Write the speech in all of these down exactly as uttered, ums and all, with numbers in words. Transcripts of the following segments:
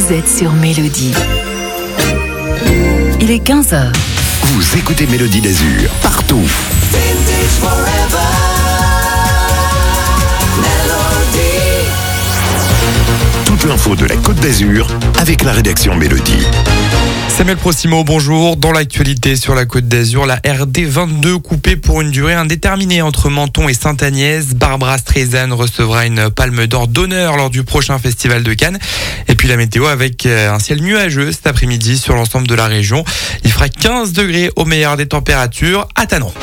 vous êtes sur Mélodie. Il est quinze heures. Vous écoutez Mélodie d'Azur, partout. Toute l'info de la Côte d'Azur avec la rédaction Mélodie. Samuel Procimo, bonjour. Dans l'actualité sur la Côte d'Azur, la R D vingt-deux coupée pour une durée indéterminée entre Menton et Sainte-Agnès. Barbra Streisand recevra une palme d'or d'honneur lors du prochain festival de Cannes. Et puis la météo avec un ciel nuageux cet après-midi sur l'ensemble de la région. Il fera quinze degrés au meilleur des températures à Tanon.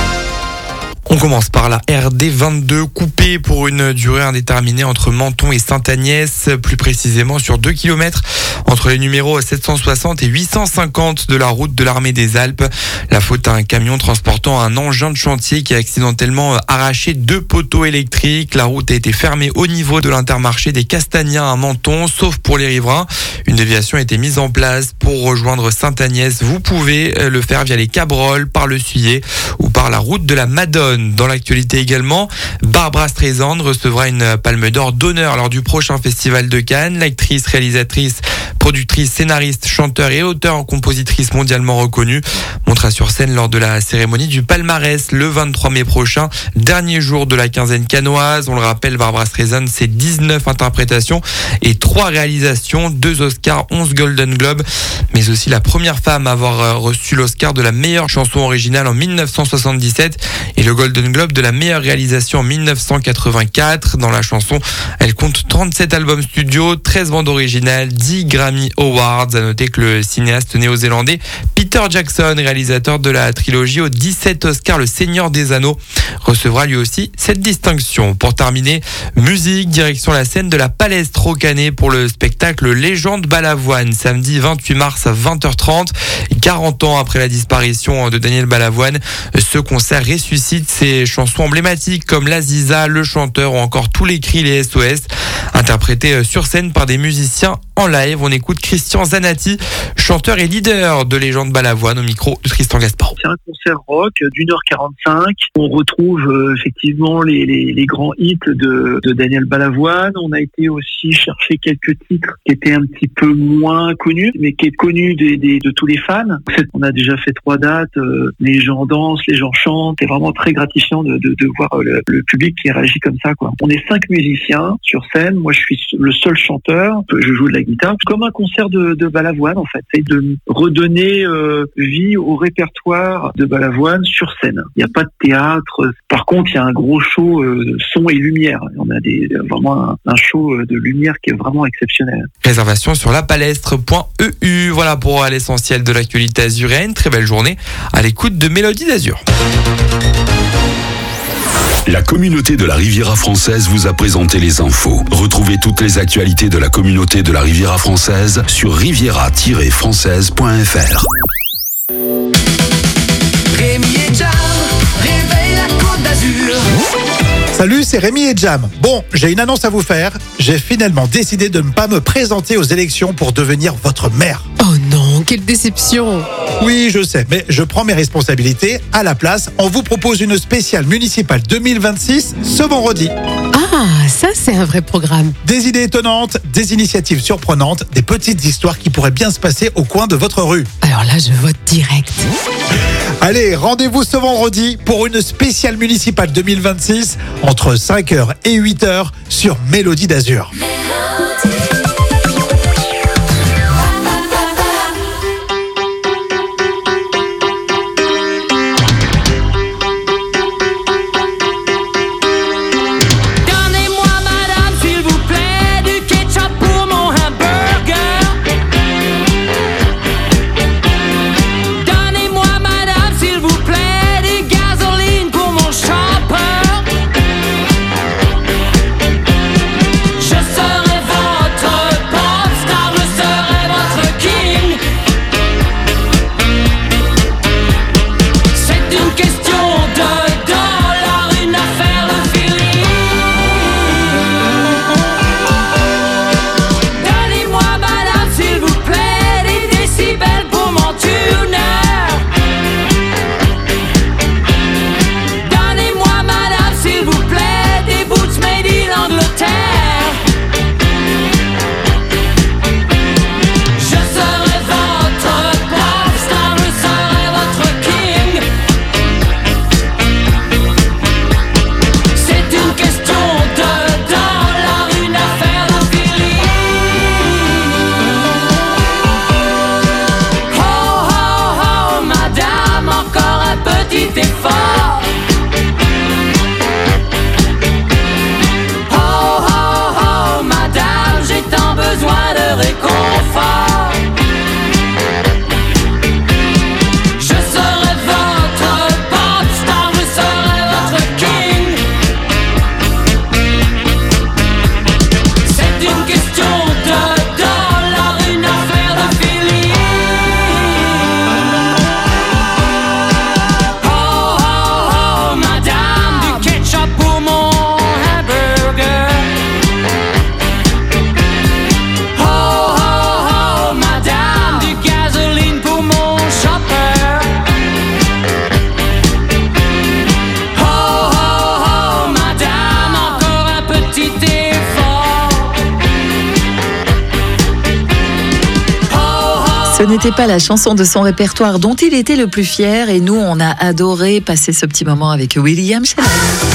On commence par la R D vingt-deux coupée pour une durée indéterminée entre Menton et Sainte-Agnès, plus précisément sur deux kilomètres entre les numéros sept cent soixante et huit cent cinquante de la route de l'Armée des Alpes. La faute à un camion transportant un engin de chantier qui a accidentellement arraché deux poteaux électriques. La route a été fermée au niveau de l'Intermarché des Castagniens à Menton, sauf pour les riverains. Une déviation a été mise en place pour rejoindre Sainte-Agnès. Vous pouvez le faire via les Cabrolles, par le Suyer ou par la route de la Madone. Dans l'actualité également, Barbra Streisand recevra une palme d'or d'honneur lors du prochain festival de Cannes. L'actrice, réalisatrice, productrice, scénariste, chanteur et auteur-compositrice mondialement reconnue montera sur scène lors de la cérémonie du palmarès le vingt-trois mai prochain, dernier jour de la quinzaine cannoise. On le rappelle, Barbra Streisand, c'est dix-neuf interprétations et trois réalisations, deux Oscars, onze Golden Globes, mais aussi la première femme à avoir reçu l'Oscar de la meilleure chanson originale en mille neuf cent soixante-dix-sept et le Golden Globe de la meilleure réalisation en mille neuf cent quatre-vingt-quatre. Dans la chanson, elle compte trente-sept albums studio, treize bandes originales, dix Grammy Awards. À noter que le cinéaste néo-zélandais Peter Jackson, réalisateur de la trilogie aux dix-sept Oscars Le Seigneur des Anneaux, recevra lui aussi cette distinction. Pour terminer, musique, direction la scène de la Palestre au Canet pour le spectacle Légende Balavoine, samedi vingt-huit mars à vingt heures trente. quarante ans après la disparition de Daniel Balavoine, ce concert ressuscite ses chansons emblématiques comme l'Aziza, le chanteur ou encore tous les cris, les S O S, interprétés sur scène par des musiciens en live. On écoute Christian Zanatti, chanteur et leader de Légende Balavoine, au micro de Tristan Gaspard. C'est un concert rock d'une heure quarante-cinq. On retrouve euh, effectivement les, les, les grands hits de, de Daniel Balavoine. On a été aussi chercher quelques titres qui étaient un petit peu moins connus, mais qui est connu des, des, de tous les fans. On a déjà fait trois dates. Euh, les gens dansent, les gens chantent. C'est vraiment très gratifiant de, de, de voir le, le public qui réagit comme ça, quoi. On est cinq musiciens sur scène. Moi, je suis le seul chanteur. Je joue de la guitare. Comme un concert de, de Balavoine, en fait. C'est de redonner euh, vie au répertoire de Balavoine sur scène. Il n'y a pas de théâtre. Par contre, il y a un gros show euh, son et lumière. On a des, vraiment un, un show de lumière qui est vraiment exceptionnel. Réservation sur lapalestre point e u. Voilà pour l'essentiel de l'actualité azuréenne. Très belle journée à l'écoute de Mélodie d'Azur. La communauté de la Riviera française vous a présenté les infos. Retrouvez toutes les actualités de la communauté de la Riviera française sur riviera tiret française point f r. Rémi et Jam, réveille la Côte d'Azur. Salut, c'est Rémi et Jam. Bon, j'ai une annonce à vous faire. J'ai finalement décidé de ne pas me présenter aux élections pour devenir votre maire. Oh non, quelle déception! Oui, je sais, mais je prends mes responsabilités. À la place, on vous propose une spéciale municipale deux mille vingt-six ce vendredi. Ah, ça c'est un vrai programme. Des idées étonnantes, des initiatives surprenantes, des petites histoires qui pourraient bien se passer au coin de votre rue. Alors là, je vote direct. Allez, rendez-vous ce vendredi pour une spéciale municipale deux mille vingt-six entre cinq heures et huit heures sur Mélodie d'Azur. Je serai Ce n'était pas la chanson de son répertoire dont il était le plus fier et nous, on a adoré passer ce petit moment avec William Shannon.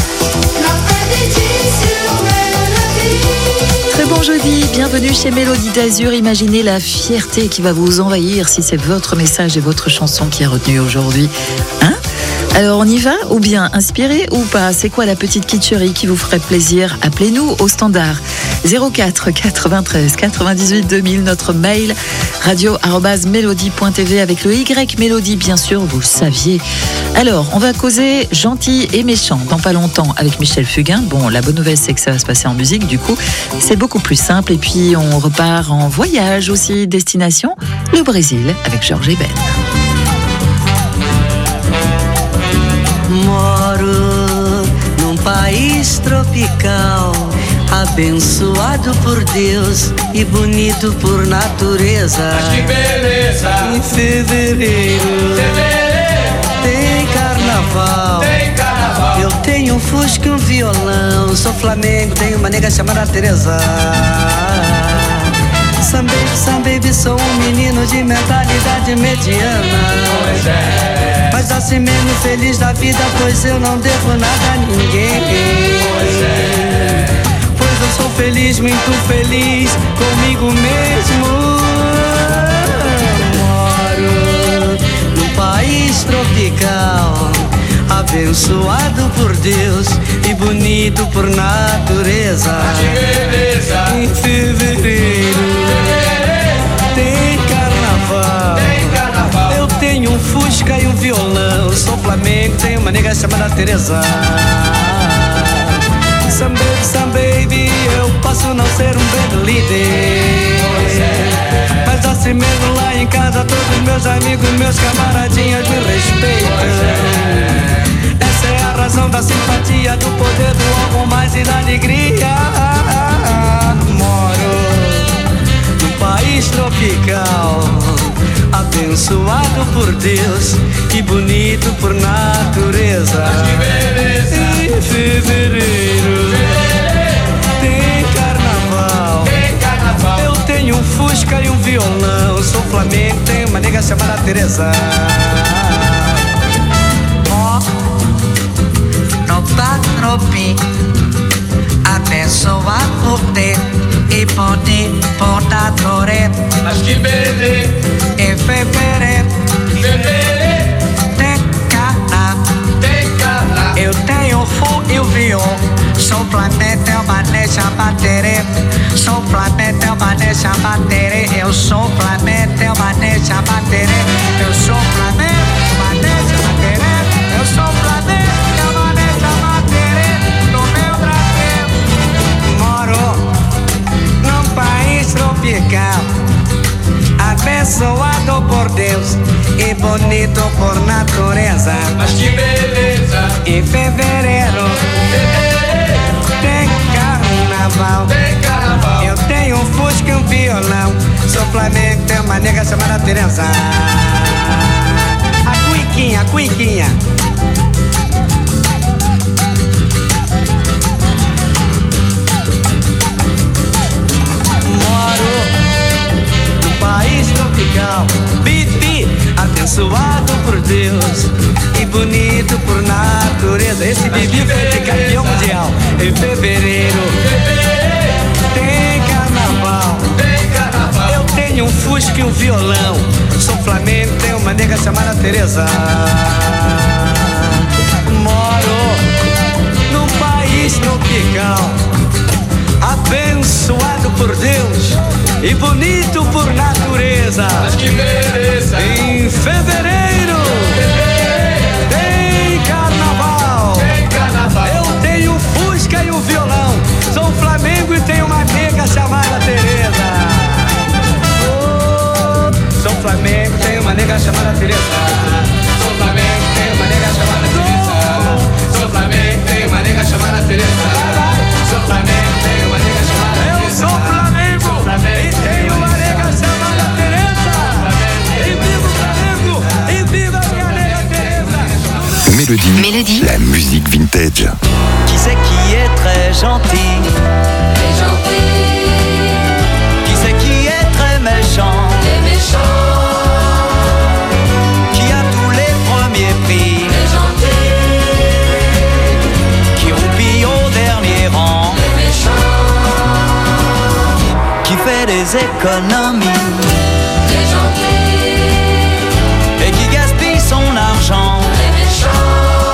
Très bon jeudi, bienvenue chez Mélodie d'Azur. Imaginez la fierté qui va vous envahir si c'est votre message et votre chanson qui est retenue aujourd'hui. Hein ? Alors on y va ou bien inspiré ou pas? C'est quoi la petite kitscherie qui vous ferait plaisir? Appelez-nous au standard zéro quatre quatre-vingt-treize quatre-vingt-dix-huit deux mille, notre mail radio arobase mélodie point t v avec le Y Mélodie bien sûr, vous le saviez. Alors on va causer gentil et méchant dans pas longtemps avec Michel Fugain. Bon, la bonne nouvelle c'est que ça va se passer en musique, du coup c'est beaucoup plus simple. Et puis on repart en voyage aussi, destination le Brésil avec Jorge Ben. Moro num país tropical, abençoado por Deus e bonito por natureza. Mas que beleza! Em fevereiro, fevereiro tem carnaval. Tem carnaval. Eu tenho um fusca e um violão. Sou Flamengo, tenho uma nega chamada Teresa. Some baby, some baby, sou um menino de mentalidade mediana. Pois é. Mas assim mesmo feliz da vida, pois eu não devo nada a ninguém. Pois é. Pois eu sou feliz, muito feliz comigo mesmo. Moro num país tropical, abençoado por Deus e bonito por natureza. Mas que beleza! Em fevereiro, tem carnaval. Tem carnaval. Eu tenho um fusca e um violão. Sou Flamengo, tenho uma nega chamada Teresa. Some baby, some baby, eu posso não ser um bad líder. Pois é. Mas assim mesmo lá em casa todos meus amigos, meus camaradinhas me respeitam. Pois é. Essa é a razão da simpatia, do poder do algo mais e da alegria. Moro num país tropical, abençoado por Deus e bonito por natureza. Mas que beleza! Em fevereiro, tem carnaval. Tem carnaval. Eu tenho um fusca e um violão. Sou Flamengo, tenho uma nega chamada Teresa. Tropa, tropi, abençoado por Deus e bonito por natureza. Mas que beleza! Em fevereiro, Fevereiro tem carnaval. tem carnaval. Eu tenho o fu e o viol. Sou Flamengo, tenho uma nega chamada Tereza. Sou Flamengo, tenho uma nega chamada Tereza. Eu sou Flamengo, tenho uma nega chamada Tereza. Eu sou Flamengo, uma nega chamada Tereza. Eu sou Flamengo, tenho uma nega chamada Tereza. No meu Brasil, Moro num país tropical, abençoado por Deus e bonito por natureza. Mas que beleza! Em fevereiro, Fevereiro tem carnaval. tem carnaval. Eu tenho um fusca e um violão. Sou Flamengo, tenho uma nega chamada Teresa. A cuiquinha, a cuiquinha. Moro num país tropical, Bibi, abençoado por Deus e bonito por natureza. Esse Bibi foi de campeão mundial. Em fevereiro, tem carnaval. Tem carnaval. Eu tenho um fusca e um violão. Sou Flamengo, tenho uma nega chamada Teresa. Moro num país tropical, abençoado por Deus e bonito por natureza. Mas que beleza! Em fevereiro, tem carnaval. Tem carnaval. Eu tenho um fusca e um violão. Sou Flamengo e tenho uma nega chamada Teresa. Oh, sou Flamengo, tenho uma nega chamada Teresa. Sou Flamengo, tem uma nega chamada Teresa. Sou Flamengo, tem uma nega chamada Teresa. Sou Flamengo, tem uma nega chamada Teresa. Eu sou Flamengo e tenho uma nega chamada Teresa. E viva o Flamengo e viva a minha nega Teresa. Mélodie, Mélodie. la musique vintage. Qui c'est qui est très gentil? Très gentil. Qui c'est qui est très méchant? Très méchant. ses économies Les gentils, et qui gaspille son argent. les méchants,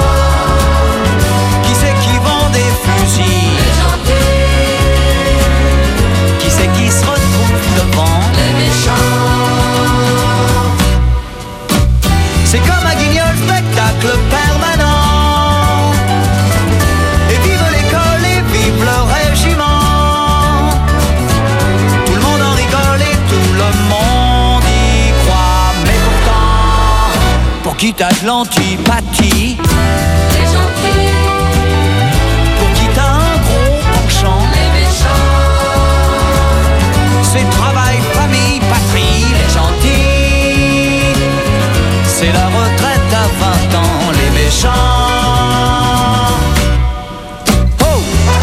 Qui c'est qui vend des fusils? les gentils, Qui c'est qui se retrouve devant? les méchants. C'est comme un guignol spectacle permanent. Et vive l'école et vive le régiment. Tout le monde en rigole et tout le monde y croit. Mais pourtant, pour qui t'as de l'antipathie, Les gentils, pour qui t'as un gros penchant, les méchants, c'est travail, famille, patrie, les gentils. C'est la retraite à vingt ans, les méchants. Oh!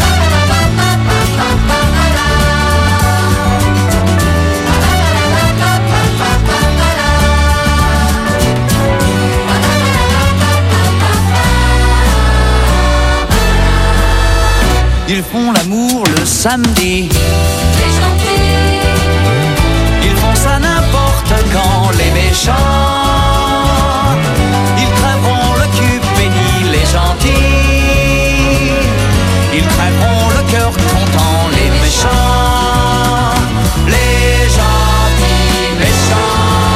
Ils font l'amour le samedi, les gentils, ils font ça n'importe quand, les méchants. Ils crèveront le cul béni, les gentils. Ils crèveront le cœur content, les méchants. Les gentils méchants.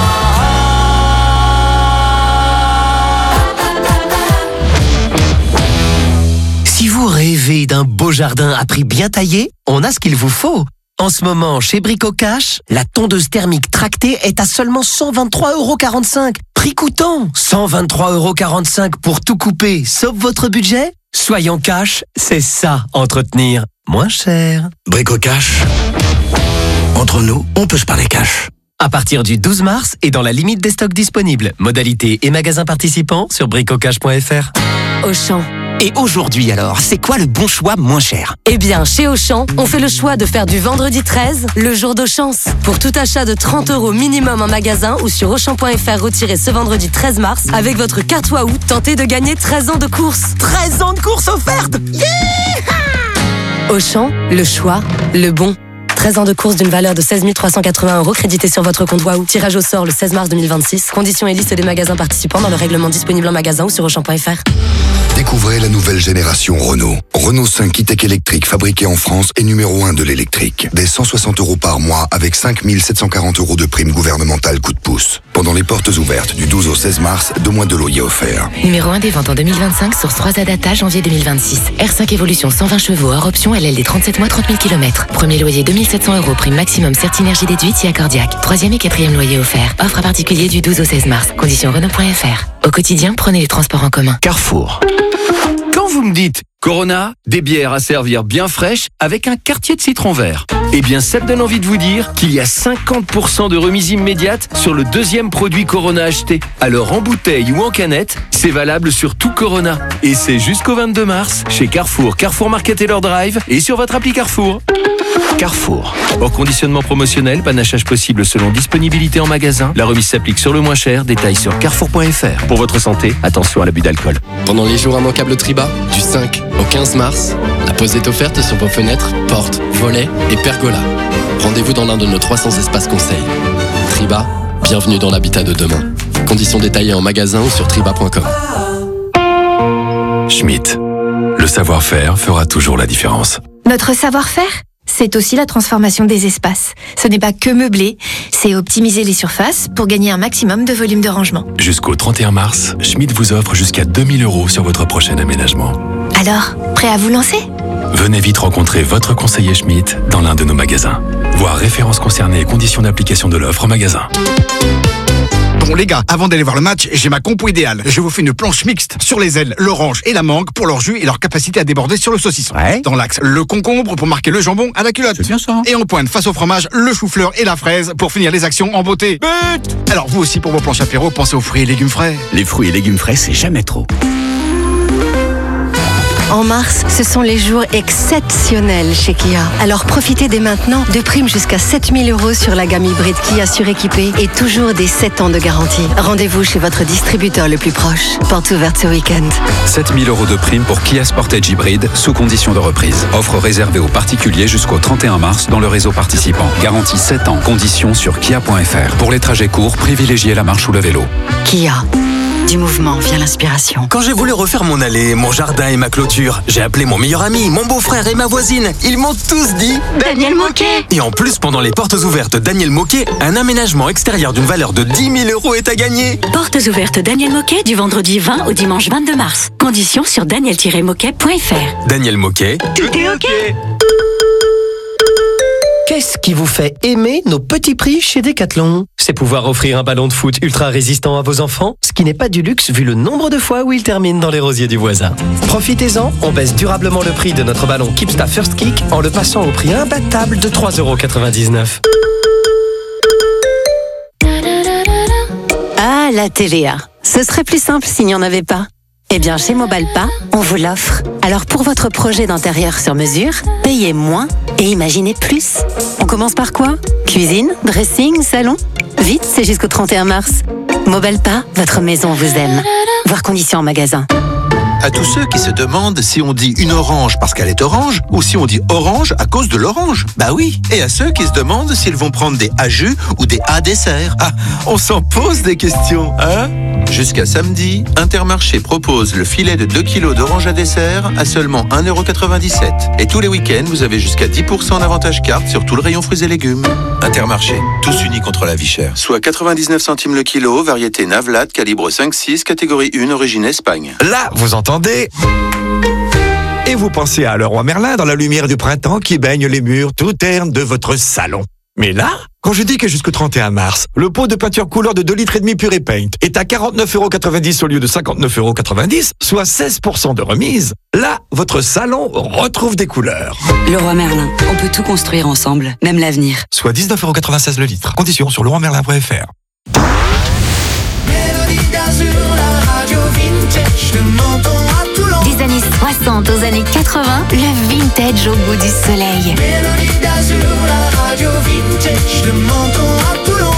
Si vous rêvez d'un beau jardin à prix bien taillé, on a ce qu'il vous faut. En ce moment, chez Brico Cash, la tondeuse thermique tractée est à seulement cent vingt-trois euros quarante-cinq. Prix coûtant, cent vingt-trois euros quarante-cinq pour tout couper, sauf votre budget. Soyons cash, c'est ça, entretenir moins cher. Brico Cash. Entre nous, on peut se parler cash. À partir du douze mars et dans la limite des stocks disponibles. Modalités et magasins participants sur bricocash point f r. Auchan. Et aujourd'hui alors, c'est quoi le bon choix moins cher? Eh bien, chez Auchan, on fait le choix de faire du vendredi treize le jour de chance. Pour tout achat de trente euros minimum en magasin ou sur auchan point f r retiré ce vendredi treize mars, avec votre carte Waouh, tentez de gagner treize ans de course. treize ans de course offerte. Auchan, le choix, le bon. treize ans de course d'une valeur de seize mille trois cent quatre-vingts euros crédité sur votre compte Waouh. Tirage au sort le seize mars deux mille vingt-six. Conditions et liste des magasins participants dans le règlement disponible en magasin ou sur auchan point f r. Découvrez la nouvelle génération Renault. Renault cinq e-tech électrique fabriqué en France et numéro un de l'électrique. Dès cent soixante euros par mois avec cinq mille sept cent quarante euros de prime gouvernementale coup de pouce. Pendant les portes ouvertes du douze au seize mars, deux mois de loyer offert. Numéro un des ventes en deux mille vingt-cinq, source trois A Data, janvier deux mille vingt-six. R cinq Evolution cent vingt chevaux, hors option, L L D trente-sept mois, trente mille kilomètres. Premier loyer deux mille sept cents euros, prime maximum Certinergie déduite, si accordiaque. Troisième et quatrième loyer offert. Offre à particulier du douze au seize mars. Conditions Renault point f r. Au quotidien, prenez les transports en commun. Carrefour. Quand vous me dites Corona, des bières à servir bien fraîches avec un quartier de citron vert. Eh bien, ça me donne envie de vous dire qu'il y a cinquante pour cent de remise immédiate sur le deuxième produit Corona acheté. Alors en bouteille ou en canette, c'est valable sur tout Corona. Et c'est jusqu'au vingt-deux mars chez Carrefour, Carrefour Market et leur Drive et sur votre appli Carrefour. Carrefour. Hors conditionnement promotionnel, panachage possible selon disponibilité en magasin. La remise s'applique sur le moins cher. Détails sur carrefour point f r. Pour votre santé, attention à l'abus d'alcool. Pendant les jours immanquables Triba, du cinq au quinze mars, la pause est offerte sur vos fenêtres, portes, volets et pergolas. Rendez-vous dans l'un de nos trois cents espaces conseils. Triba, bienvenue dans l'habitat de demain. Conditions détaillées en magasin ou sur triba point com. Schmitt. Le savoir-faire fera toujours la différence. Notre savoir-faire, c'est aussi la transformation des espaces. Ce n'est pas que meubler, c'est optimiser les surfaces pour gagner un maximum de volume de rangement. Jusqu'au trente et un mars, Schmitt vous offre jusqu'à deux mille euros sur votre prochain aménagement. Alors, prêt à vous lancer ? Venez vite rencontrer votre conseiller Schmitt dans l'un de nos magasins. Voir références concernées et conditions d'application de l'offre en magasin. Bon les gars, avant d'aller voir le match, j'ai ma compo idéale. Je vous fais une planche mixte sur les ailes, l'orange et la mangue pour leur jus et leur capacité à déborder sur le saucisson. Ouais. Dans l'axe, le concombre pour marquer le jambon à la culotte. C'est bien ça. Et en pointe, face au fromage, le chou-fleur et la fraise pour finir les actions en beauté. But Alors vous aussi pour vos planches apéro, pensez aux fruits et légumes frais. Les fruits et légumes frais, c'est jamais trop. En mars, ce sont les jours exceptionnels chez Kia. Alors profitez dès maintenant de primes jusqu'à sept mille euros sur la gamme hybride Kia suréquipée et toujours des sept ans de garantie. Rendez-vous chez votre distributeur le plus proche. Porte ouverte ce week-end. sept mille euros de prime pour Kia Sportage hybride sous condition de reprise. Offre réservée aux particuliers jusqu'au trente et un mars dans le réseau participant. Garantie sept ans. Conditions sur kia point f r. Pour les trajets courts, privilégiez la marche ou le vélo. Kia. Du mouvement vient l'inspiration. Quand j'ai voulu refaire mon allée, mon jardin et ma clôture, j'ai appelé mon meilleur ami, mon beau-frère et ma voisine. Ils m'ont tous dit Daniel Moquet. Et en plus, pendant les portes ouvertes Daniel Moquet, un aménagement extérieur d'une valeur de dix mille euros est à gagner. Portes ouvertes Daniel Moquet du vendredi vingt au dimanche vingt-deux mars. Conditions sur daniel tiret moquet point f r. Daniel Moquet. Tout est OK. Qu'est-ce qui vous fait aimer nos petits prix chez Decathlon? C'est pouvoir offrir un ballon de foot ultra résistant à vos enfants, ce qui n'est pas du luxe vu le nombre de fois où il termine dans les rosiers du voisin. Profitez-en, on baisse durablement le prix de notre ballon Kipsta First Kick en le passant au prix imbattable de trois euros quatre-vingt-dix-neuf. Ah, la T V A. Ce serait plus simple s'il n'y en avait pas. Eh bien, chez Mobalpa, on vous l'offre. Alors, pour votre projet d'intérieur sur mesure, payez moins et imaginez plus. On commence par quoi? Cuisine, dressing, salon? Vite, c'est jusqu'au trente et un mars. Mobalpa, votre maison vous aime. Voir conditions en magasin. À tous ceux qui se demandent si on dit une orange parce qu'elle est orange ou si on dit orange à cause de l'orange. Bah oui. Et à ceux qui se demandent s'ils vont prendre des A jus ou des A dessert. Ah, on s'en pose des questions, hein? Jusqu'à samedi, Intermarché propose le filet de deux kilos d'orange à dessert à seulement un euro quatre-vingt-dix-sept. Et tous les week-ends, vous avez jusqu'à dix pour cent d'avantage carte sur tout le rayon fruits et légumes. Intermarché, tous unis contre la vie chère. Soit quatre-vingt-dix-neuf centimes le kilo, variété Navlat, calibre cinq six, catégorie un, origine Espagne. Là, vous entendez? Et vous pensez à Leroy Merlin dans la lumière du printemps qui baigne les murs tout ternes de votre salon. Mais là, quand je dis que jusqu'au trente et un mars, le pot de peinture couleur de deux litres et demi Pure Paint est à quarante-neuf euros quatre-vingt-dix au lieu de cinquante-neuf euros quatre-vingt-dix, soit seize pour cent de remise, là, votre salon retrouve des couleurs. Leroy Merlin, on peut tout construire ensemble, même l'avenir. Soit dix-neuf euros quatre-vingt-seize le litre. Conditions sur leroy merlin point f r. Des années soixante aux années quatre-vingts, le vintage au goût du soleil. Mélodie d'Azur, la radio vintage de Menton à Toulon.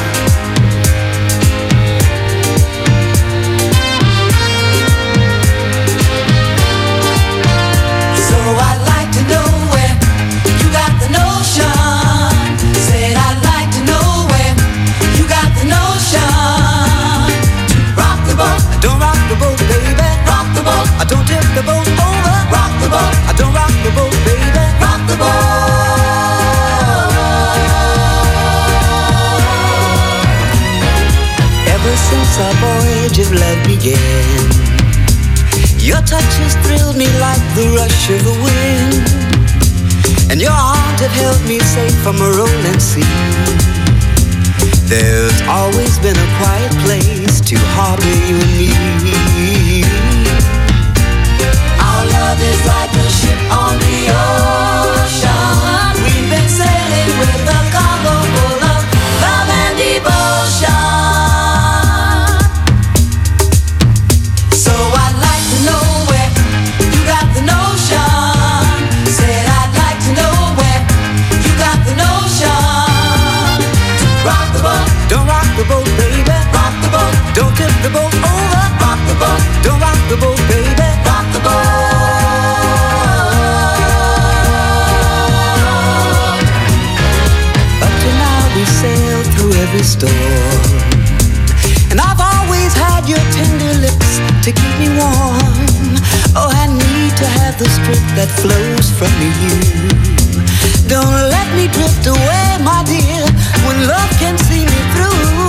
So I'd like to know where you got the notion. Said I'd like to know where you got the notion. Rock the boat, don't rock the boat, baby. Rock the boat, I don't tip the boat over. Rock the boat, I don't rock the boat, baby. Rock the boat. Ever since our voyage of love began, your touch has thrilled me like the rush of the wind, and your arms have held me safe from a rolling sea. There's always been a quiet place to harbor you and me. Our love is like a ship on the ocean. We've been sailing with a cargo full of love and devotion. So I'd like to know where you got the notion. Said I'd like to know where you got the notion. Rock the boat, don't rock the boat, baby. Rock the boat, don't tip the boat over. Rock the boat, don't rock the boat, baby. Rock the boat. Up to now we sailed through every storm, and I've always had your tender lips to keep me warm. Oh, I need to have the strength that flows from you. Don't let me drift away, my dear, when love can see me through.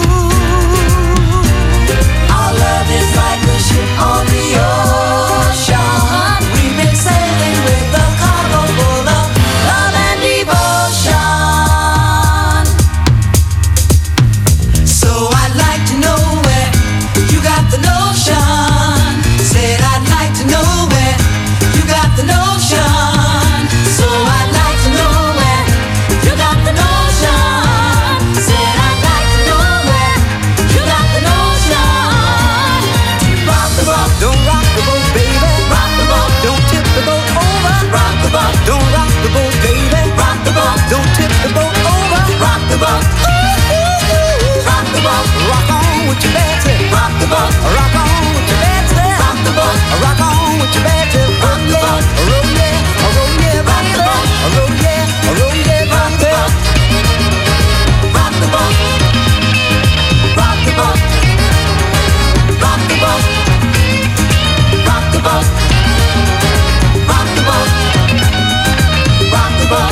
Our love is like a ship on the ocean. We've been sailing with a cargo full of love and devotion. So I'd like to know where you got the notion. Said I'd like to know where you got the notion. So I'd like to know where you got the notion. Said I'd like to know where with your Betty. Rock the boat. Rock on with your Betty. Rock the boat. Rock on with your Betty. Rock the boat. Roll yeah, roll yeah, rock the boat. Roll yeah, roll yeah, rock the boat. Rock the boat. Rock the boat. Rock the boat. Rock the boat. Rock the boat. Rock the boat.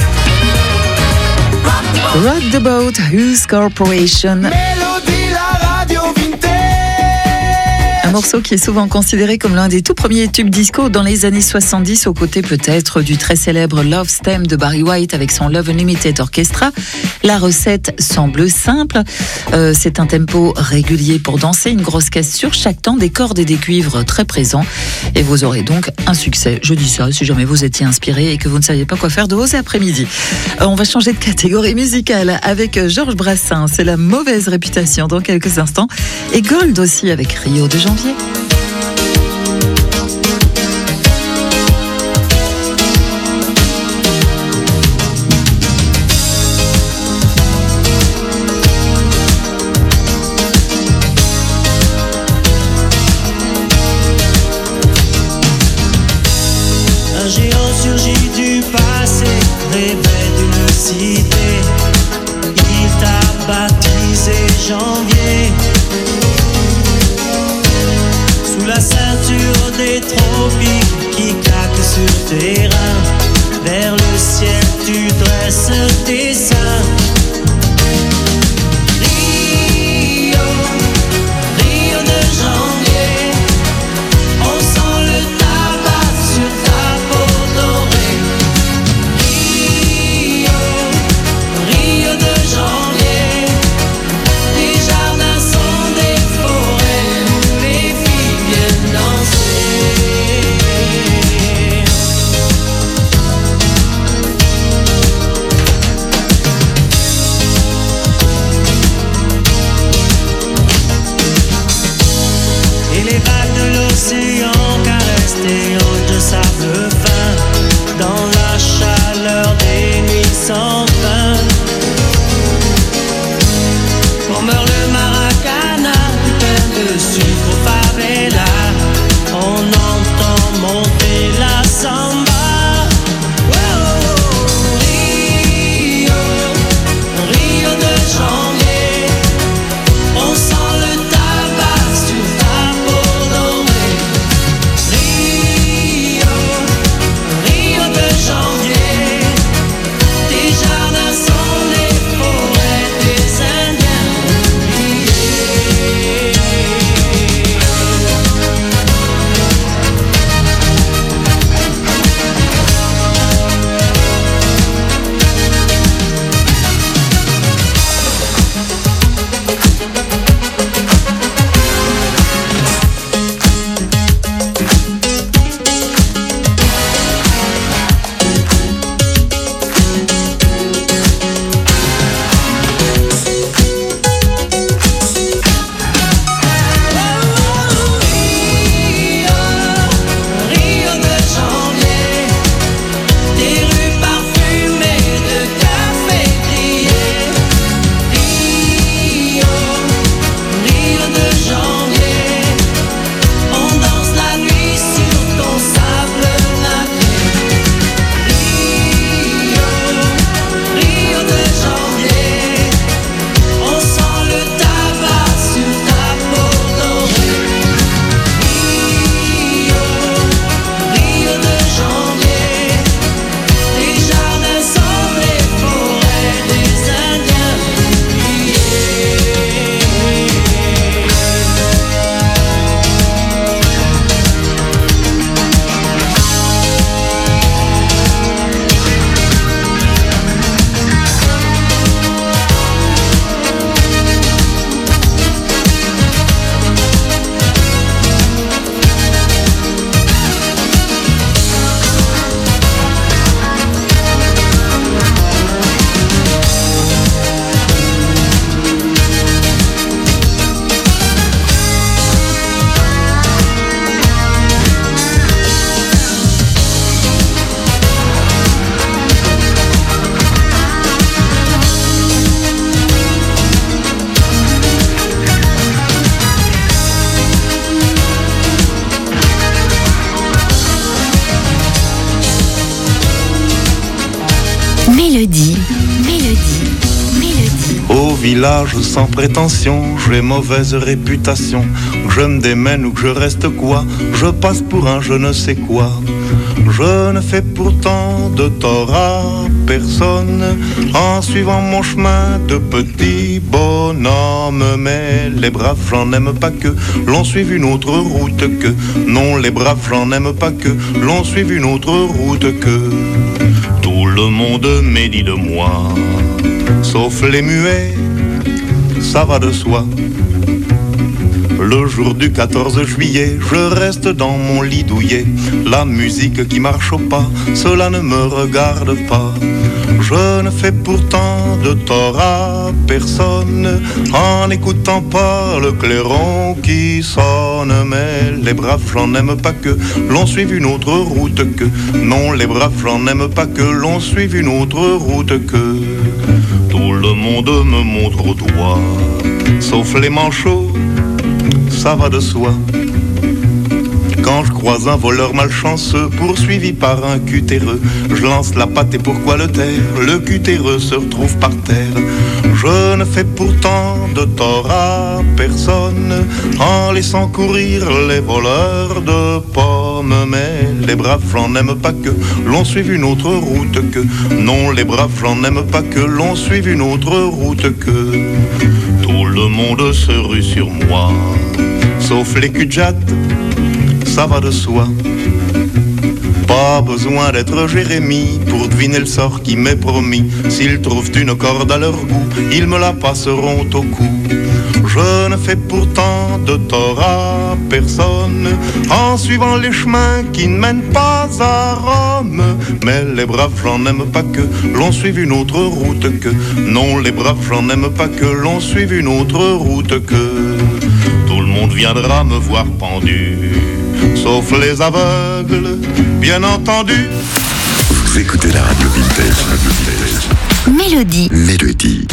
Rock the Boat, Who's Corporation. Mélodie, la radio vintage. Un morceau qui est souvent considéré comme l'un des tout premiers tubes disco dans les années soixante-dix, aux côtés peut-être du très célèbre Love Stem de Barry White avec son Love Unlimited Orchestra. La recette semble simple. Euh, c'est un tempo régulier pour danser, une grosse caisse sur chaque temps, des cordes et des cuivres très présents. Et vous aurez donc un succès. Je dis ça si jamais vous étiez inspiré et que vous ne saviez pas quoi faire de vos après-midi. Euh, on va changer de catégorie musicale avec Georges Brassens. C'est la mauvaise réputation dans quelques instants. Et Gold aussi avec Rio de janvier. Un géant surgit du passé, rêvait d'une cité. Il t'a baptisé janvier. Sous la ceinture des tropiques qui claquent sur tes reins, vers le ciel tu dresses tes seins. Rio, Rio de janvier, on sent le tabac sur ta peau dorée. Rio, Rio de janvier, les jardins sont des forêts où les filles viennent danser. Et les vagues de l'océan caressent tes hanches de sable fin dans la chaleur des nuits sans fin. On meurt le maracana, plein de sucre au favela. On entend monter la samba. Oh, Rio, Rio de janvier, on sent le tabac sur ta peau dorée. Rio, Mélodie, Mélodie, Mélodie. Au village sans prétention, j'ai mauvaise réputation. Que je me démène ou que je reste quoi, je passe pour un je ne sais quoi. Je ne fais pourtant de tort à personne en suivant mon chemin de petit bonhomme. Mais les braves, j'en aime pas que l'on suive une autre route que. Non, les braves, j'en aime pas que l'on suive une autre route que. Tout le monde médit de moi, sauf les muets, ça va de soi. Le jour du quatorze juillet, je reste dans mon lit douillet. La musique qui marche au pas, cela ne me regarde pas. Je ne fais pourtant de tort à personne en n'écoutant pas le clairon qui sonne. Mais les braves, j'en aime pas que l'on suive une autre route que. Non, les braves, j'en aime pas que l'on suive une autre route que. Tout le monde me montre au doigt, sauf les manchots, ça va de soi. Quand je croise un voleur malchanceux poursuivi par un cutéreux, je lance la patte et pourquoi le taire? Le cutéreux se retrouve par terre. Je ne fais pourtant de tort à personne en laissant courir les voleurs de pommes. Mais les braves, j'en aime pas que l'on suive une autre route que. Non, les braves, j'en aime pas que l'on suive une autre route que. Tout le monde se rue sur moi, sauf les cul-de-jatte, ça va de soi. Pas besoin d'être Jérémie pour deviner le sort qui m'est promis. S'ils trouvent une corde à leur goût, ils me la passeront au cou. Je ne fais pourtant de tort à personne en suivant les chemins qui ne mènent pas à Rome. Mais les braves, j'en aime pas que l'on suive une autre route que. Non, les braves, j'en aime pas que l'on suive une autre route que. Tout le monde viendra me voir pendu, sauf les aveugles, bien entendu. Vous écoutez la radio Vintage. Mélodie. Mélodie.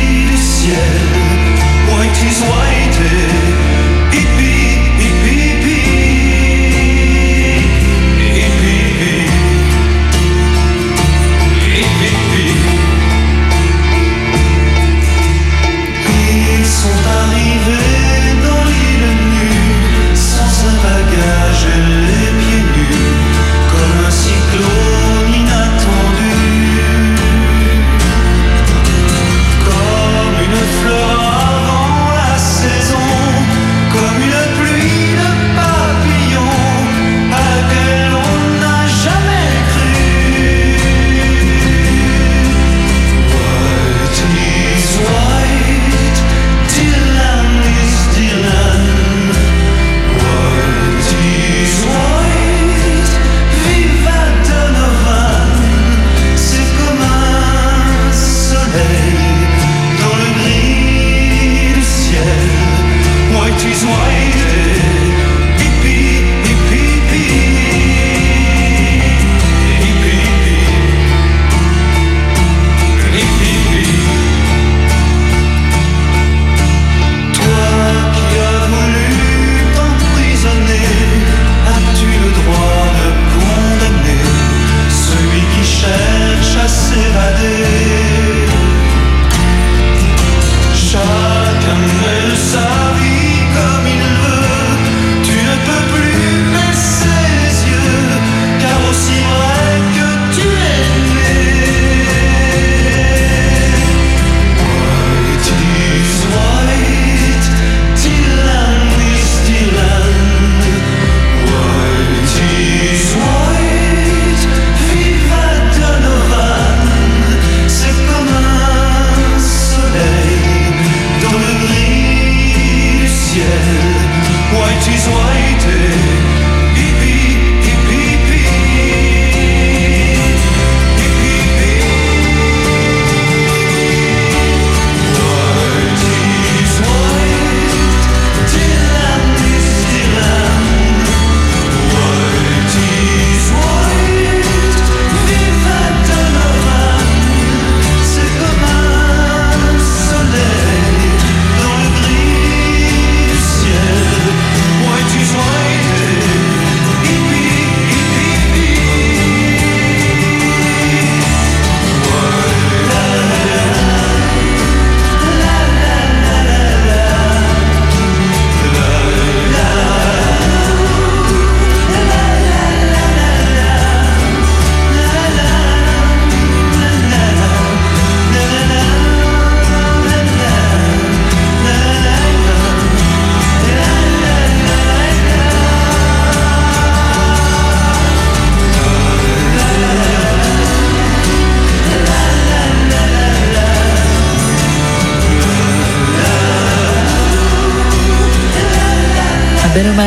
White is white, hippie, hippie, hippie.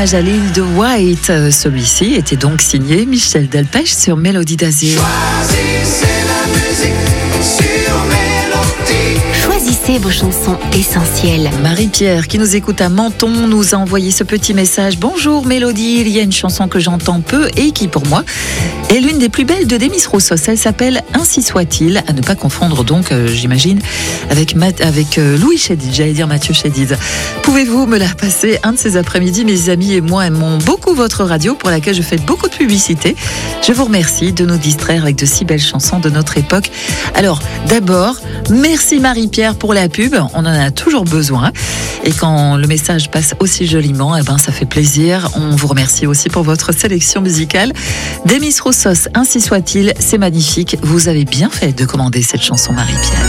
hommage à l'île de White. Euh, Celui-ci était donc signé Michel Delpech sur Mélodie d'Azur. Choisissez la musique sur Mélodie. Choisissez vos chansons essentielles. Marie-Pierre, qui nous écoute à Menton, nous a envoyé ce petit message. Bonjour Mélodie, il y a une chanson que j'entends peu et qui pour moi est l'une des plus belles de Demis Roussos. Elle s'appelle Ainsi soit-il, à ne pas confondre donc, euh, j'imagine, avec, Math- avec euh, Louis Chédid, j'allais dire Mathieu Chédid. Pouvez-vous me la passer un de ces après-midi? Mes amis et moi aimons beaucoup votre radio pour laquelle je fais beaucoup de publicité. Je vous remercie de nous distraire avec de si belles chansons de notre époque. Alors, d'abord, merci Marie-Pierre pour la pub, on en a toujours besoin. Et quand le message passe aussi joliment, eh ben, ça fait plaisir. On vous remercie aussi pour votre sélection musicale. Demis Roussos, Ainsi soit-il, c'est magnifique. Vous avez bien fait de commander cette chanson, Marie-Pierre.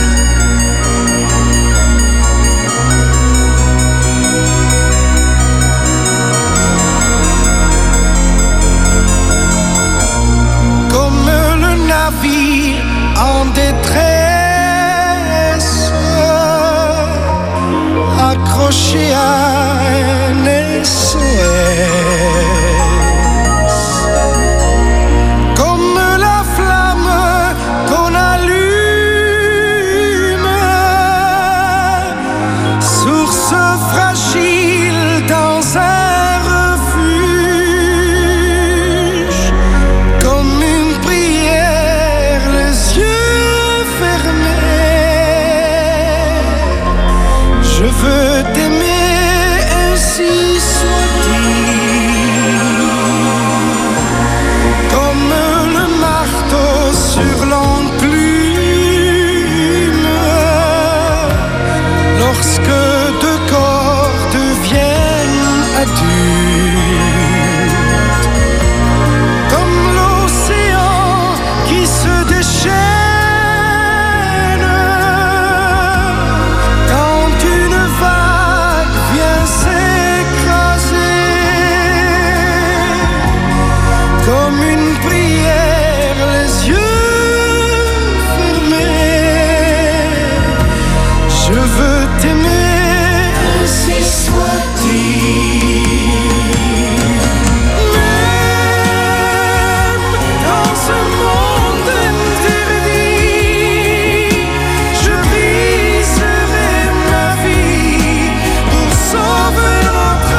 Comme le navire en détresse, accroché à un S O S. Comme la flamme qu'on allume, source fragile dans un refuge. Comme une prière, les yeux fermés, je veux t'aimer, ainsi soit-il. Comme le marteau sur l'enclume, lorsque deux corps deviennent adultes. Comme l'océan qui se déchaîne quand une vague vient s'écraser. Comme une prière, les yeux fermés, je veux t'aimer, ainsi soit-il. Même dans ce monde interdit, je briserai ma vie pour sauver notre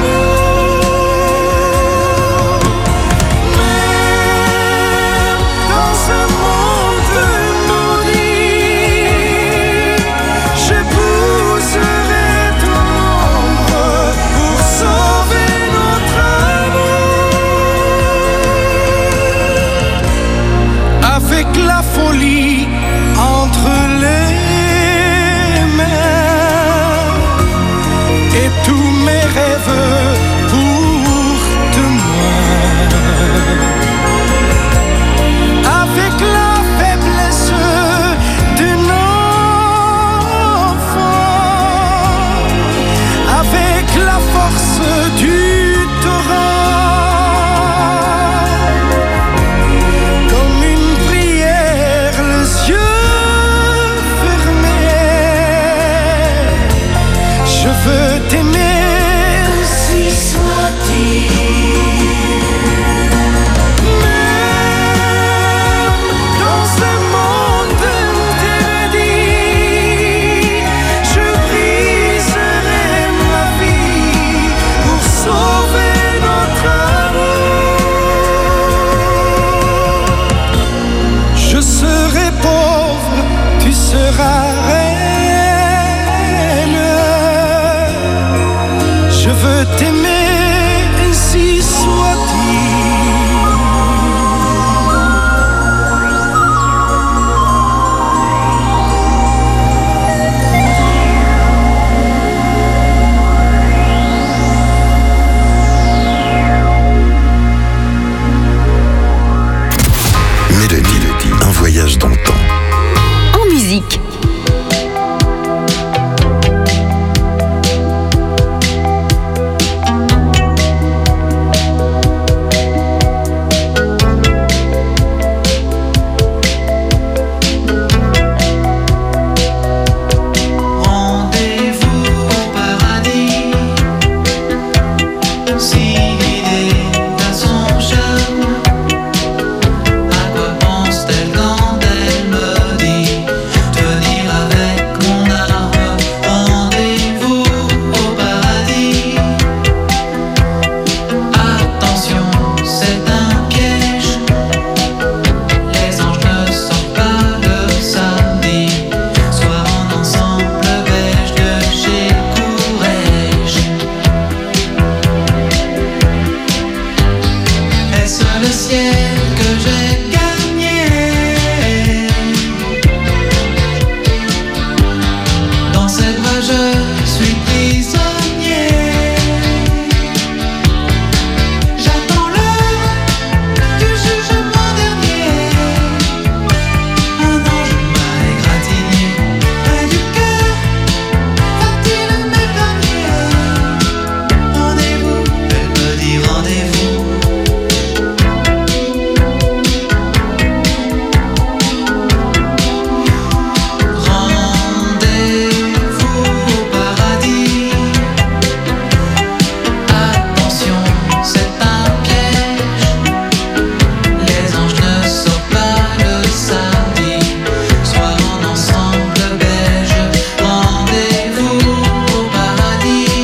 amour. Même dans ce monde maudit, j'épouserai ton ombre pour sauver notre amour. Avec la folie entre les mains et tous mes rêves pour demain. Avec la faiblesse d'un enfant, avec la force du torrent. Comme une prière, que j'ai gagné. Dans cette voie je suis prisonnier. J'attends l'heure du jugement dernier. Un ange m'a égratigné près du cœur. Va-t-il m'épargner? Rendez-vous, elle me dit rendez-vous. Rendez-vous au paradis. Attention, c'est un piège. Les anges ne sortent pas le samedi. Soir en ensemble beige. Rendez-vous au paradis.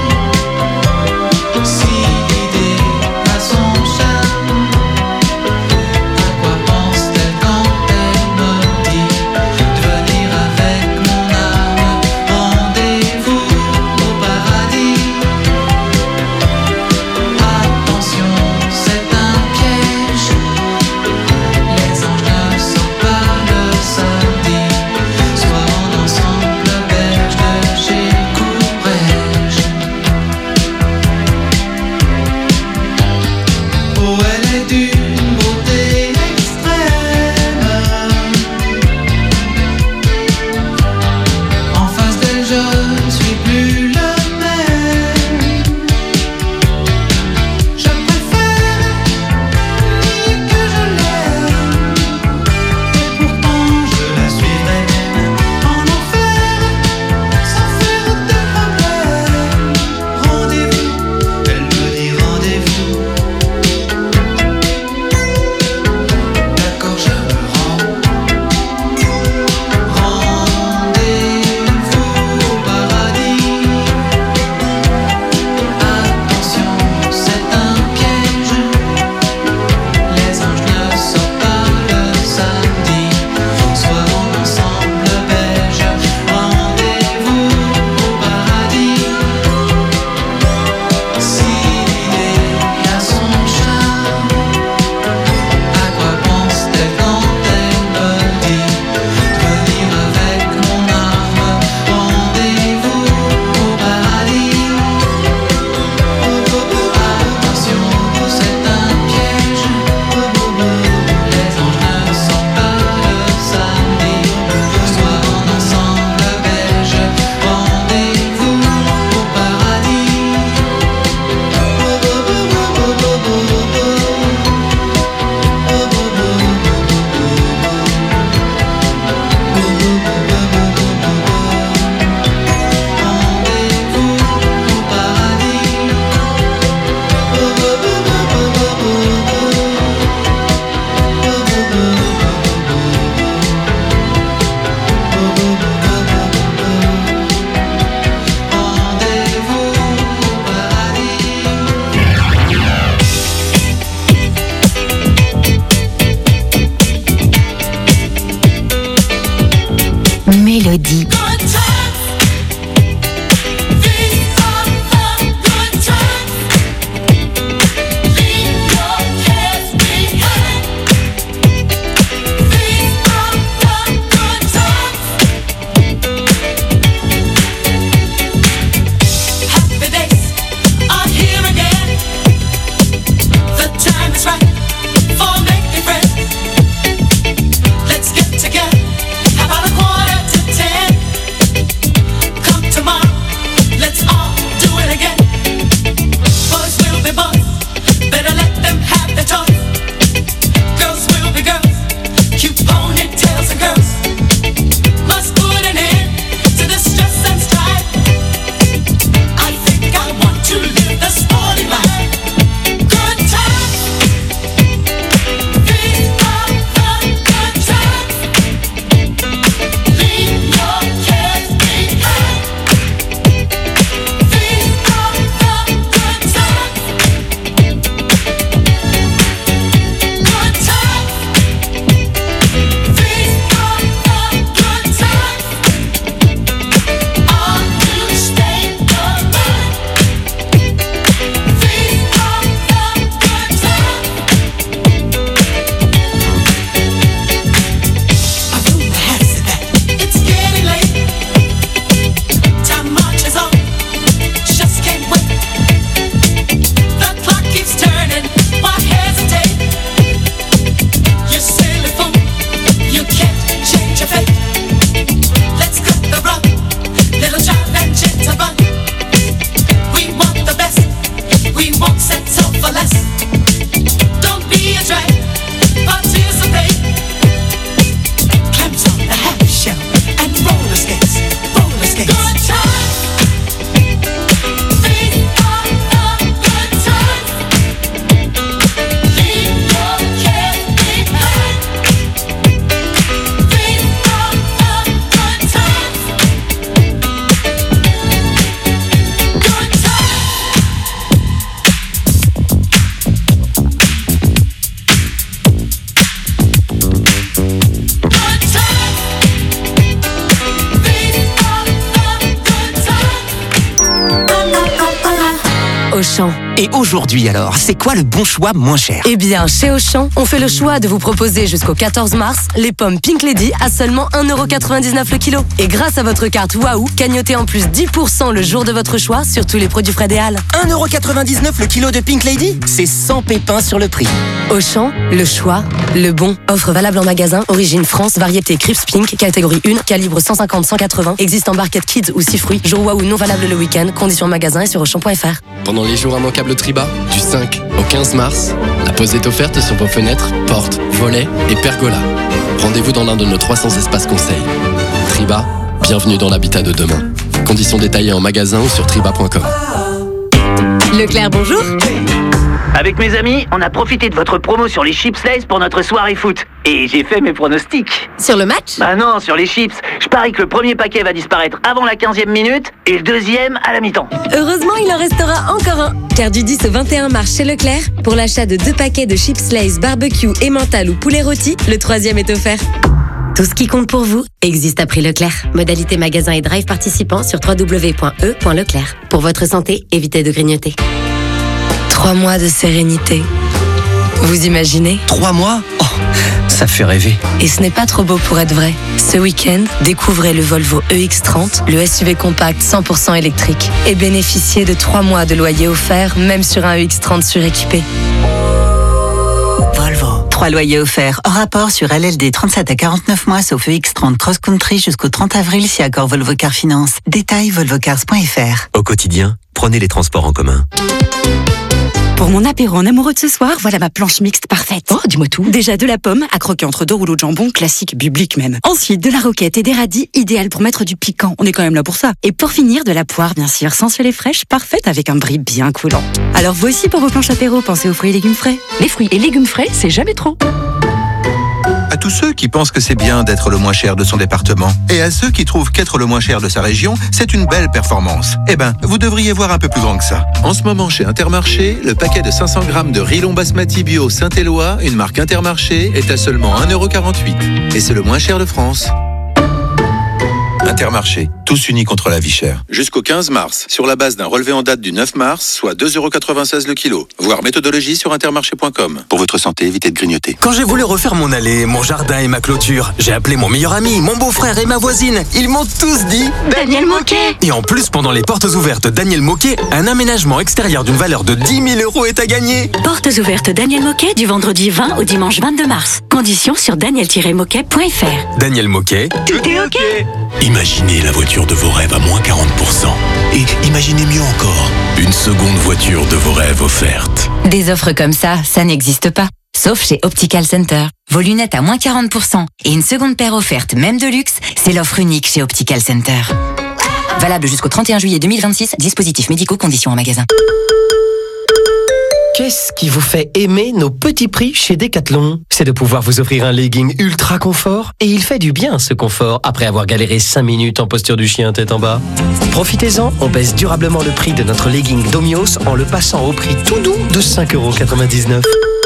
Si l'idée a son charme, à quoi pense-t-elle quand elle me dit de venir avec mon âme? Rendez-vous au paradis. Attention, c'est un piège. Les anges ne sortent pas le samedi. Soir en ensemble beige de chez Courrèges. Oh, elle est d'une beauté extrême. En face d'elle, je ne suis plus le même. Je préfère nier que je l'aime. Et pourtant, je la suivrai même en enfer, sans faire de problème. Rendez-vous, elle me dit rendez-vous. D'accord, je me rends. Rendez-vous au paradis. Attention, c'est un piège. Les anges ne sortent pas le samedi. Soir en ensemble beige. Rendez-vous au paradis. Si l'idée a son charme, à quoi pense-t-elle quand elle me dit de venir avec mon arme? Rendez-vous au paradis. Attention, c'est un piège. Les anges ne sortent pas le samedi. Soir en ensemble beige. Rendez-vous au paradis. Mélodie. Happy days are here again. The time is right for making friends. Let's get together. How about a quarter to ten? Et aujourd'hui alors, c'est quoi le bon choix moins cher? Eh bien, chez Auchan, on fait le choix de vous proposer jusqu'au quatorze mars les pommes Pink Lady à seulement un euro quatre-vingt-dix-neuf le kilo. Et grâce à votre carte Waouh, cagnotez en plus dix pour cent le jour de votre choix sur tous les produits frais des Halles. un euro quatre-vingt-dix-neuf le kilo de Pink Lady? C'est sans pépins sur le prix. Auchan, le choix, le bon. Offre valable en magasin, origine France, variété Crips Pink, catégorie un, calibre cent cinquante à cent quatre-vingts. Existe en barquette kids ou six fruits. Jour Waouh non valable le week-end. Conditions magasin et sur auchan point f r. Pendant les jours immanquables Triba, du cinq au quinze mars, la pause est offerte sur vos fenêtres, portes, volets et pergolas. Rendez-vous dans l'un de nos trois cents espaces conseils. Triba, bienvenue dans l'habitat de demain. Conditions détaillées en magasin ou sur triba point com. Leclerc, bonjour. Avec mes amis, on a profité de votre promo sur les chips Lay's pour notre soirée foot. Et j'ai fait mes pronostics. Sur le match? Bah non, sur les chips. Je parie que le premier paquet va disparaître avant la quinzième minute et le deuxième à la mi-temps. Heureusement, il en restera encore un. Car du dix au vingt et un mars chez Leclerc, pour l'achat de deux paquets de chips Lay's barbecue, emmental ou poulet rôti, le troisième est offert. Tout ce qui compte pour vous existe à prix Leclerc. Modalité magasin et drive participants sur w w w point e point leclerc. Pour votre santé, évitez de grignoter. Trois mois de sérénité. Vous imaginez? Trois mois? Oh, ça fait rêver. Et ce n'est pas trop beau pour être vrai. Ce week-end, découvrez le Volvo E X trente, le S U V compact cent pour cent électrique. Et bénéficiez de trois mois de loyer offert, même sur un E X trente suréquipé. Volvo. Trois loyers offerts hors rapport sur L L D trente-sept à quarante-neuf mois sauf E X trente Cross Country jusqu'au trente avril si accord Volvo Car Finance. Détail volvo cars point f r. Au quotidien, prenez les transports en commun. Pour mon apéro en amoureux de ce soir, voilà ma planche mixte parfaite. Oh, dis-moi tout. Déjà de la pomme, à croquer entre deux rouleaux de jambon, classique biblique même. Ensuite, de la roquette et des radis, idéal pour mettre du piquant. On est quand même là pour ça. Et pour finir, de la poire, bien sûr, sensuelle et fraîche, parfaite avec un brie bien coulant. Alors vous aussi, pour vos planches apéro, pensez aux fruits et légumes frais. Les fruits et légumes frais, c'est jamais trop. À tous ceux qui pensent que c'est bien d'être le moins cher de son département, et à ceux qui trouvent qu'être le moins cher de sa région, c'est une belle performance. Eh ben, vous devriez voir un peu plus grand que ça. En ce moment, chez Intermarché, le paquet de cinq cents grammes de riz long basmati bio Saint-Éloi, une marque Intermarché, est à seulement un euro quarante-huit. Et c'est le moins cher de France. Intermarché, tous unis contre la vie chère. Jusqu'au quinze mars, sur la base d'un relevé en date du neuf mars, soit deux euros quatre-vingt-seize le kilo. Voir méthodologie sur intermarché point com. Pour votre santé, évitez de grignoter. Quand j'ai voulu refaire mon allée, mon jardin et ma clôture, j'ai appelé mon meilleur ami, mon beau-frère et ma voisine. Ils m'ont tous dit Daniel Moquet. Et en plus, pendant les portes ouvertes Daniel Moquet, un aménagement extérieur d'une valeur de dix mille euros est à gagner. Portes ouvertes Daniel Moquet du vendredi vingt au dimanche vingt-deux mars. Conditions sur daniel tiret moquet point f r. Daniel Moquet. Tout est OK. Imaginez la voiture de vos rêves à moins quarante pour cent. Et imaginez mieux encore, une seconde voiture de vos rêves offerte. Des offres comme ça, ça n'existe pas. Sauf chez Optical Center. Vos lunettes à moins quarante pour cent et une seconde paire offerte, même de luxe, c'est l'offre unique chez Optical Center. Valable jusqu'au trente et un juillet deux mille vingt-six, dispositifs médicaux, conditions en magasin. Qu'est-ce qui vous fait aimer nos petits prix chez Decathlon? C'est de pouvoir vous offrir un legging ultra confort. Et il fait du bien ce confort après avoir galéré cinq minutes en posture du chien tête en bas. Profitez-en, on baisse durablement le prix de notre legging Domios en le passant au prix tout doux de cinq euros quatre-vingt-dix-neuf.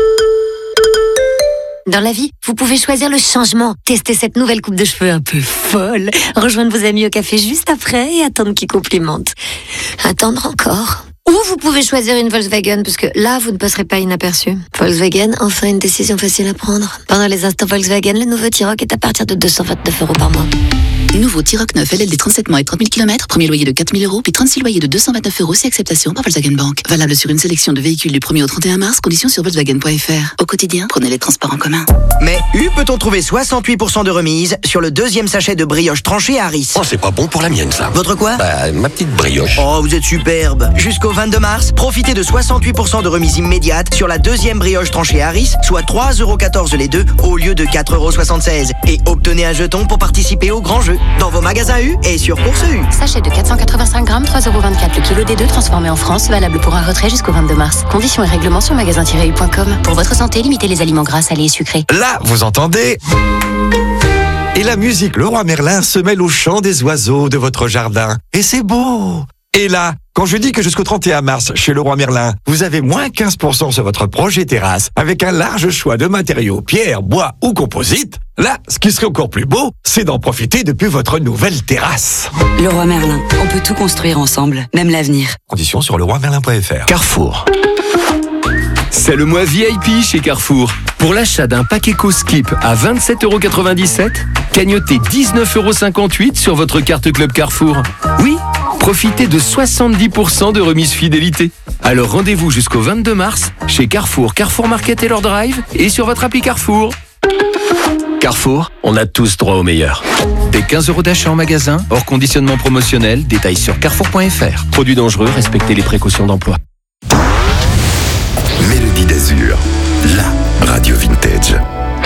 Dans la vie, vous pouvez choisir le changement. Tester cette nouvelle coupe de cheveux un peu folle. Rejoindre vos amis au café juste après et attendre qu'ils complimentent. Attendre encore. Ou vous pouvez choisir une Volkswagen, parce que là, vous ne passerez pas inaperçu. Volkswagen, enfin une décision facile à prendre. Pendant les instants Volkswagen, le nouveau T-Roc est à partir de deux cent vingt-neuf euros par mois. Nouveau T-Roc neuf L L D trente-sept mois et trente mille kilomètres. Premier loyer de quatre mille euros, puis trente-six loyers de deux cent vingt-neuf euros, c'est acceptation par Volkswagen Bank. Valable sur une sélection de véhicules du premier au trente et un mars. Conditions sur volkswagen point f r. Au quotidien, prenez les transports en commun. Mais U peut-on trouver soixante-huit pour cent de remise sur le deuxième sachet de brioche tranchée Harris? Oh, c'est pas bon pour la mienne, ça. Votre quoi? Bah, ma petite brioche. Oh, vous êtes superbe. Jusqu'au vingt-deux mars, profitez de soixante-huit pour cent de remise immédiate sur la deuxième brioche tranchée Harris, soit trois euros quatorze les deux au lieu de quatre euros soixante-seize. Et obtenez un jeton pour participer au grand jeu dans vos magasins U et sur Course U. Sachet de quatre cent quatre-vingt-cinq grammes, trois euros vingt-quatre le kilo des deux transformé en France, valable pour un retrait jusqu'au vingt-deux mars. Conditions et règlements sur magasin tiret u point com. Pour votre santé, limitez les aliments gras, salés et sucrés. Là, vous entendez? Et la musique Leroy Merlin se mêle au chant des oiseaux de votre jardin. Et c'est beau! Et là, quand je dis que jusqu'au trente et un mars, chez Leroy Merlin, vous avez moins quinze pour cent sur votre projet terrasse, avec un large choix de matériaux, pierre, bois ou composite, là, ce qui serait encore plus beau, c'est d'en profiter depuis votre nouvelle terrasse. Leroy Merlin, on peut tout construire ensemble, même l'avenir. Conditions sur leroy merlin point f r. Carrefour. C'est le mois V I P chez Carrefour. Pour l'achat d'un pack Eco Skip à vingt-sept euros quatre-vingt-dix-sept, cagnottez dix-neuf euros cinquante-huit sur votre carte Club Carrefour. Oui, profitez de soixante-dix pour cent de remise fidélité. Alors rendez-vous jusqu'au vingt-deux mars chez Carrefour, Carrefour Market et leur Drive et sur votre appli Carrefour. Carrefour, on a tous droit au meilleur. Des quinze euros d'achat en magasin, hors conditionnement promotionnel, détails sur carrefour point f r. Produits dangereux, respectez les précautions d'emploi. Mélodie d'Azur, la radio vintage.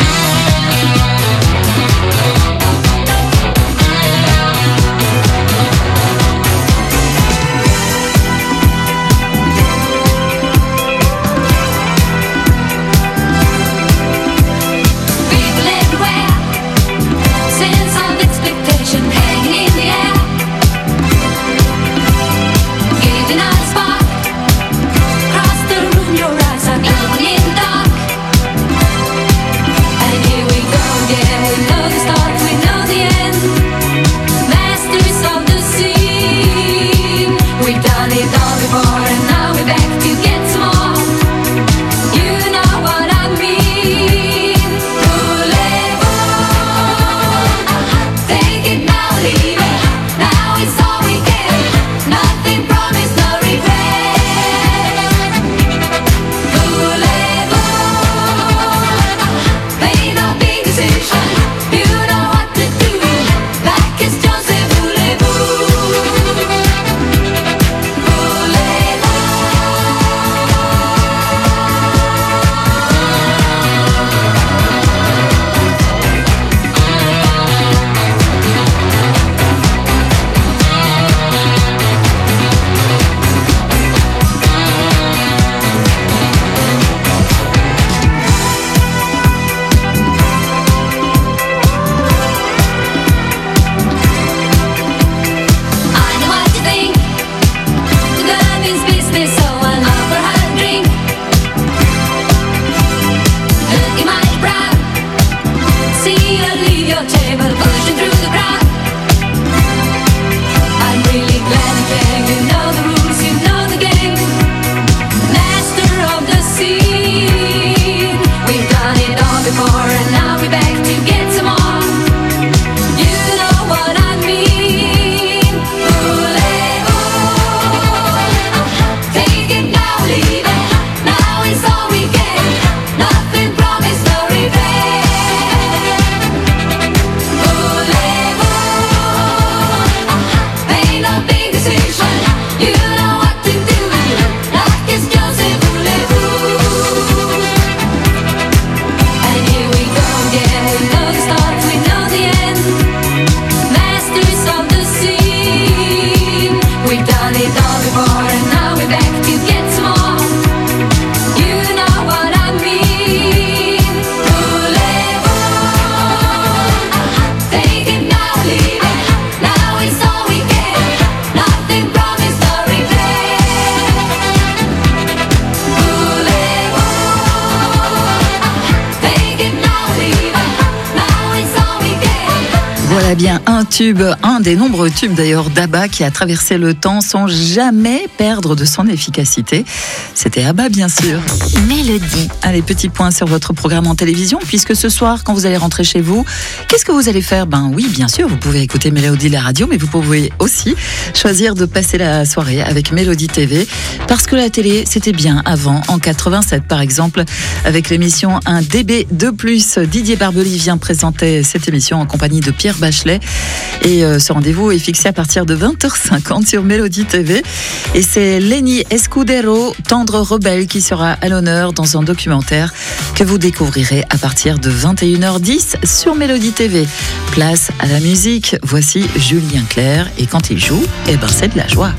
Voilà bien un tube, un des nombreux tubes d'ailleurs d'Abba qui a traversé le temps sans jamais perdre de son efficacité. C'était Abba bien sûr. Mélodie. Allez, petit point sur votre programme en télévision, puisque ce soir, quand vous allez rentrer chez vous, qu'est-ce que vous allez faire? Ben oui, bien sûr, vous pouvez écouter Mélodie la radio, mais vous pouvez aussi choisir de passer la soirée avec Mélodie T V, parce que la télé, c'était bien avant, en quatre-vingt-sept par exemple, avec l'émission Un D B de plus. Didier Barbelivien vient présenter cette émission en compagnie de Pierre Bachelet, et euh, ce rendez-vous est fixé à partir de vingt heures cinquante sur Mélodie T V, et c'est Lenny Escudero, tendre rebelle, qui sera à l'honneur dans un documentaire que vous découvrirez à partir de vingt et une heures dix sur Mélodie T V. Place à la musique, voici Julien Clerc, et quand il joue, eh ben c'est de la joie.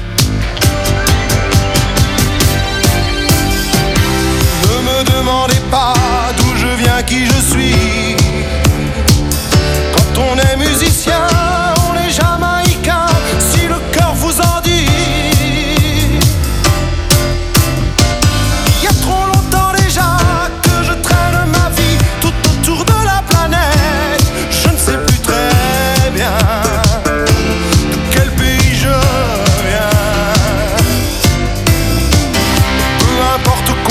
Ne me demandez pas d'où je viens, qui je suis. Quand on est musicien, on est jamaïcain, si le cœur vous en dit. Il y a trop longtemps déjà que je traîne ma vie tout autour de la planète. Je ne sais plus très bien de quel pays je viens. Peu importe quoi.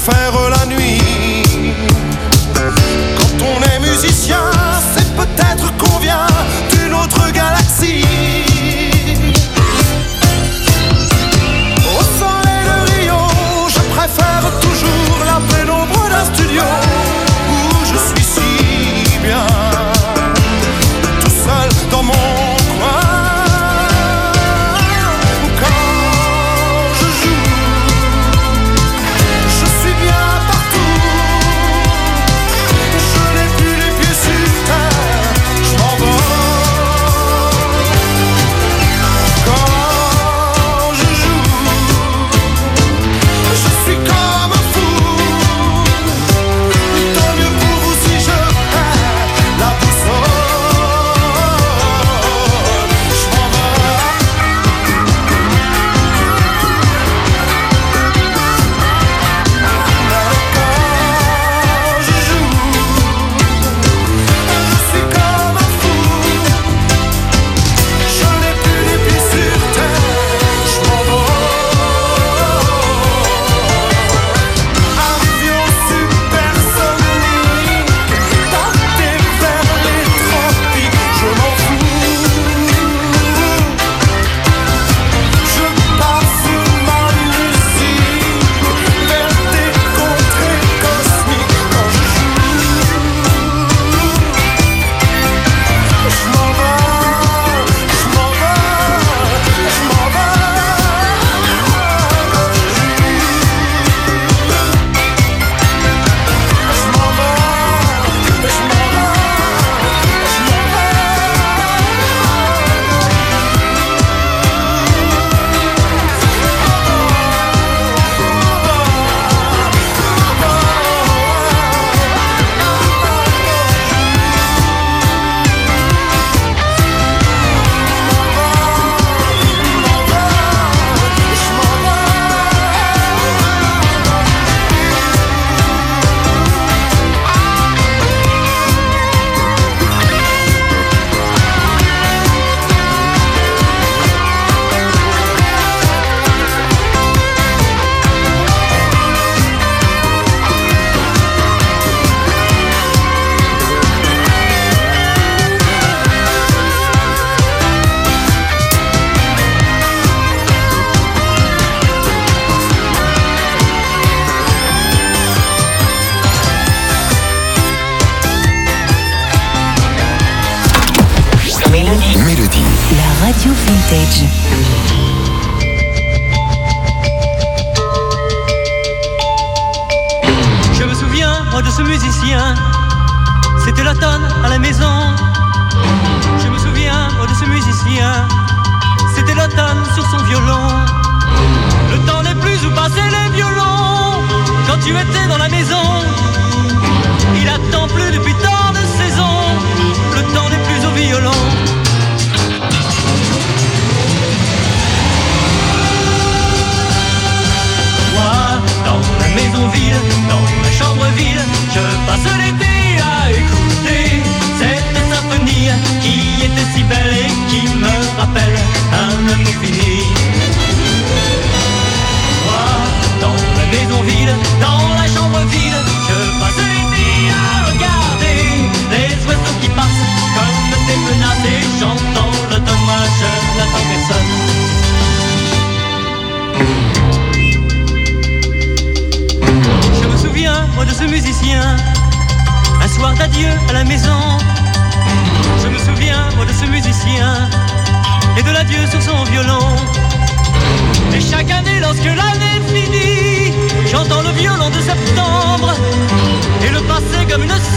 préfère la nuit. Quand on est musicien, c'est peut-être qu'on vient d'une autre galaxie. Au soleil de Rio, je préfère toujours la pénombre d'un studio où je suis si bien, tout seul dans mon coin. Vintage. Je me souviens, moi, de ce musicien. C'était l'automne à la maison. Je me souviens, moi, de ce musicien. C'était l'automne sur son violon. Le temps n'est plus où passer les violons. Quand tu étais dans la maison, il attend plus depuis tant de saisons. Le temps n'est plus au violon. Dans la maison vide, dans la chambre vide, je passe l'été à écouter cette symphonie qui était si belle et qui me rappelle un amour fini. Moi, dans la maison vide, dans la chambre vide, je passe l'été à regarder les oiseaux qui passent comme des menaces et j'entends l'automne, moi je n'attends personne. Moi de ce musicien, un soir d'adieu à la maison. Je me souviens, moi de ce musicien, et de l'adieu sur son violon. Et chaque année, lorsque l'année finit, j'entends le violon de septembre, et le passé comme une